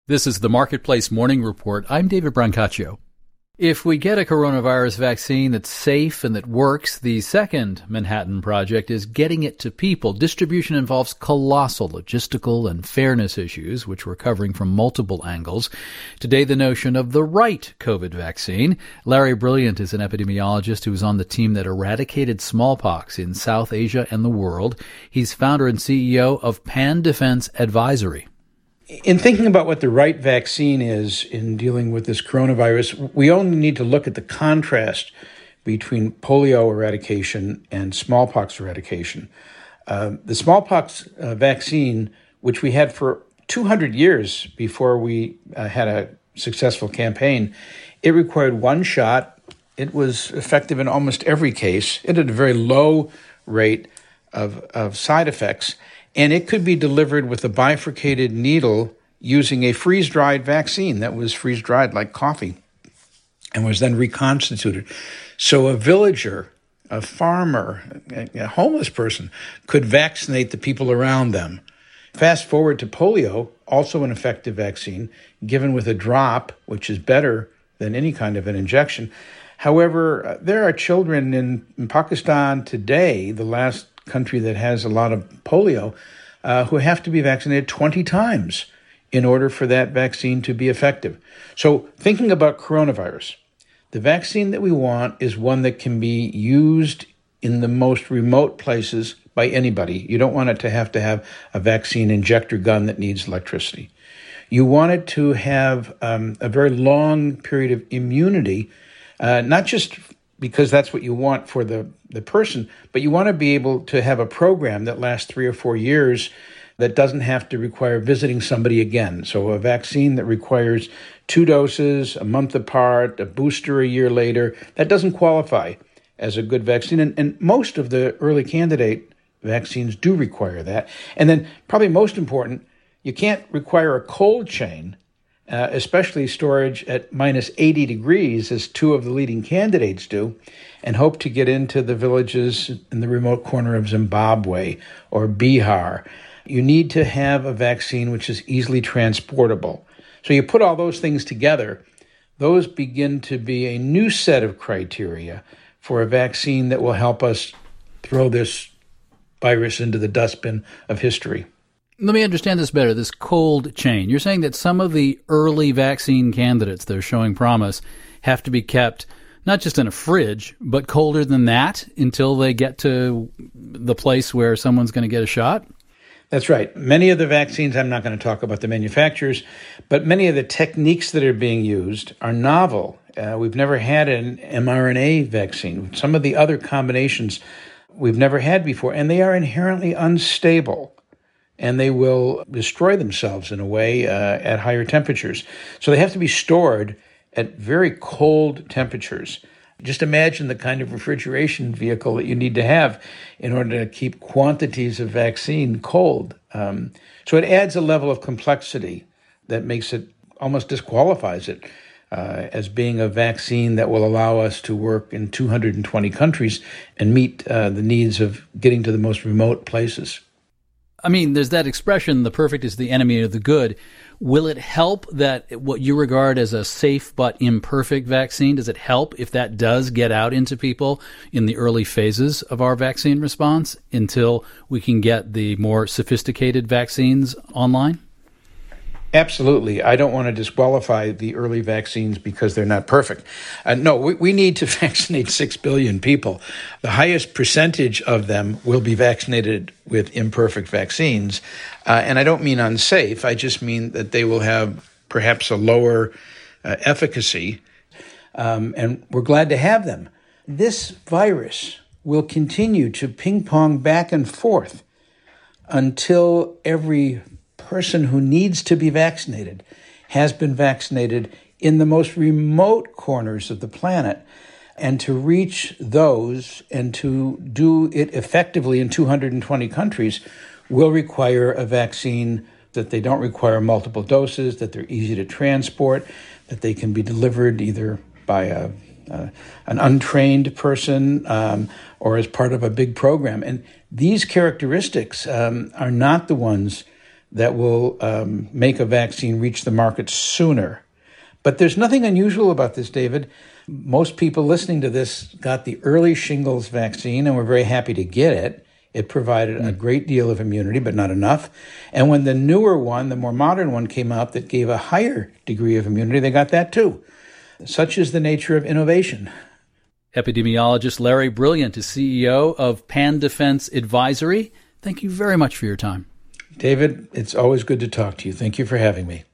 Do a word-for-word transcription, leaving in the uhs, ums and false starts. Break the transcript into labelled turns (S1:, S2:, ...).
S1: This is the Marketplace Morning Report. I'm David Brancaccio. If we get a coronavirus vaccine that's safe and that works, the second Manhattan Project is getting it to people. Distribution involves colossal logistical and fairness issues, which we're covering from multiple angles. Today, the notion of the right COVID vaccine. Larry Brilliant is an epidemiologist who was on the team that eradicated smallpox in South Asia and the world. He's founder and C E O of Pan Defense Advisory.
S2: In thinking about what the right vaccine is in dealing with this coronavirus, we only need to look at the contrast between polio eradication and smallpox eradication. Uh, the smallpox uh, vaccine, which we had for two hundred years before we uh, had a successful campaign, it required one shot. It was effective in almost every case. It had a very low rate of, of side effects. And it could be delivered with a bifurcated needle using a freeze-dried vaccine that was freeze-dried like coffee and was then reconstituted. So a villager, a farmer, a homeless person could vaccinate the people around them. Fast forward to polio, also an effective vaccine, given with a drop, which is better than any kind of an injection. However, there are children in, in Pakistan today, the last country that has a lot of polio, uh, who have to be vaccinated twenty times in order for that vaccine to be effective. So thinking about coronavirus, the vaccine that we want is one that can be used in the most remote places by anybody. You don't want it to have to have a vaccine injector gun that needs electricity. You want it to have um, a very long period of immunity, uh, not just because that's what you want for the, the person, but you want to be able to have a program that lasts three or four years that doesn't have to require visiting somebody again. So a vaccine that requires two doses a month apart, a booster a year later, that doesn't qualify as a good vaccine. And, and most of the early candidate vaccines do require that. And then probably most important, you can't require a cold chain, Uh, especially storage at minus eighty degrees, as two of the leading candidates do, and hope to get into the villages in the remote corner of Zimbabwe or Bihar. You need to have a vaccine which is easily transportable. So you put all those things together, those begin to be a new set of criteria for a vaccine that will help us throw this virus into the dustbin of history.
S1: Let me understand this better, this cold chain. You're saying that some of the early vaccine candidates that are showing promise have to be kept not just in a fridge, but colder than that until they get to the place where someone's going to get a shot?
S2: That's right. Many of the vaccines, I'm not going to talk about the manufacturers, but many of the techniques that are being used are novel. Uh, we've never had an mRNA vaccine. Some of the other combinations we've never had before, and they are inherently unstable. And they will destroy themselves in a way uh, at higher temperatures. So they have to be stored at very cold temperatures. Just imagine the kind of refrigeration vehicle that you need to have in order to keep quantities of vaccine cold. Um, so it adds a level of complexity that makes it, almost disqualifies it uh, as being a vaccine that will allow us to work in two hundred twenty countries and meet uh, the needs of getting to the most remote places.
S1: I mean, there's that expression, the perfect is the enemy of the good. Will it help that what you regard as a safe but imperfect vaccine, does it help if that does get out into people in the early phases of our vaccine response until we can get the more sophisticated vaccines online?
S2: Absolutely. I don't want to disqualify the early vaccines because they're not perfect. Uh, no, we, we need to vaccinate six billion people. The highest percentage of them will be vaccinated with imperfect vaccines. Uh, and I don't mean unsafe. I just mean that they will have perhaps a lower uh, efficacy. Um, and we're glad to have them. This virus will continue to ping pong back and forth until every person who needs to be vaccinated has been vaccinated in the most remote corners of the planet. And to reach those and to do it effectively in two hundred twenty countries will require a vaccine that they don't require multiple doses, that they're easy to transport, that they can be delivered either by a, uh, an untrained person um, or as part of a big program. And these characteristics um, are not the ones that will um, make a vaccine reach the market sooner. But there's nothing unusual about this, David. Most people listening to this got the early shingles vaccine and were very happy to get it. It provided a great deal of immunity, but not enough. And when the newer one, the more modern one, came out that gave a higher degree of immunity, they got that too. Such is the nature of innovation.
S1: Epidemiologist Larry Brilliant is C E O of Pan Defense Advisory. Thank you very much for your time.
S2: David, it's always good to talk to you. Thank you for having me.